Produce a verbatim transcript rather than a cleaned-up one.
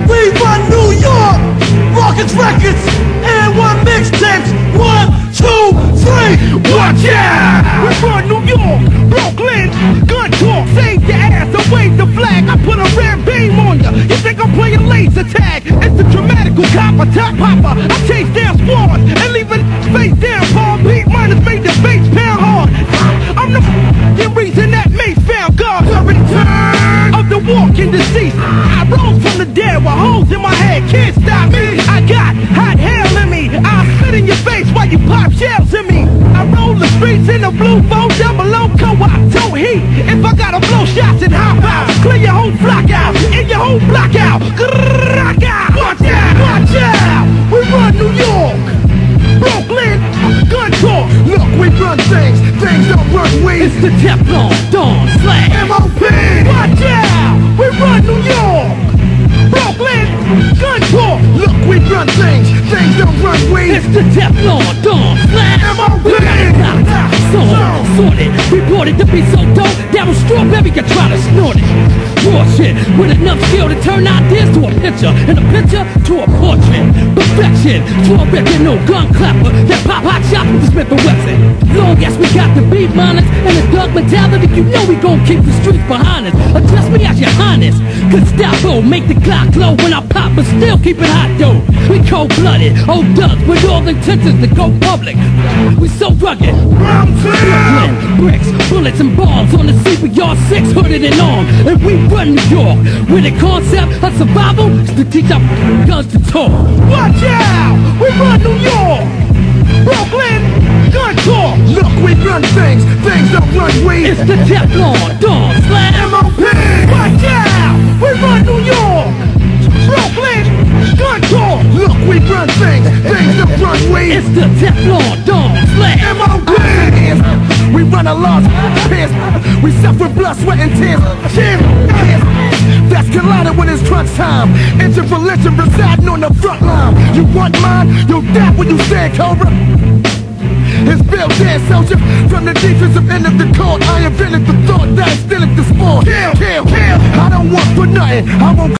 We run New York, Rockets Records, and one mixtapes. One, two, three, watch out! We run New York, Brooklyn, gun talk, save your ass and wave the flag. I put a red beam on ya. You think I'm playing laser tag? It's the dramatical copper, top popper. I chase down squads and leave it face down. Palm Pete minus made the bass pound hard. I'm the f***ing reason that Mace found God. The return of the walking deceased. I rose from the dead with holes in my head. Can't stop me. I got hot hell in me. I'll spit in your face while you pop shells in me. I roll the streets in a blue four double O co-op. Toe heat. If I gotta blow shots and hop out, clear your whole block out and your whole block out. Rock out. Watch out. Watch out. We run New York, Brooklyn, gun talk. Look, we run things, things don't run we. It's the Teflon Dawn Slang M O P. Watch out. We run New York, Brooklyn, gun talk. Look, we run things, things don't run we. It's the Teflon Dawn Slang M O P. We got it locked, sold, sorted, reported to be so dope that was strawberry could try to snort it. Raw shit with enough skill to turn ideas to a picture and a picture to a portrait. Perfection to a original gun clapper that pop hot shot with the Smith and Wesson. Long as we got the beat miners and the dog mentality, you know we gon' keep the streets behind us. Address me as your highness. Gestapo make the clock glow when I pop, but still keep it hot though. We cold-blooded, old ducks with all intentions to go public. We so rugged. Brooklyn, bricks, bullets and bombs on the C B R six hooded and armed, and we run New York with the concept of survival is to teach our guns to talk. Watch out! We run New York, Brooklyn, gun talk. Look, we run things, things don't run we. It's the Teflon Dawn Slang M O P. Watch out! We run New York, Brooklyn, gun talk. Look, we run things, things don't run we. It's the Teflon Dawn Slang M O P. We run a lost piss. We suffer blood, sweat, and tears. Tears, tears. That's collided when it's crunch time. Interreligion residing on the front line. You want mine? You'll die when you stand, Cobra. It's Bill Dan, soldier. From the defensive end of the court, I invented the thought that I still at the sport. Kill, kill, kill. I don't want for nothing. I won't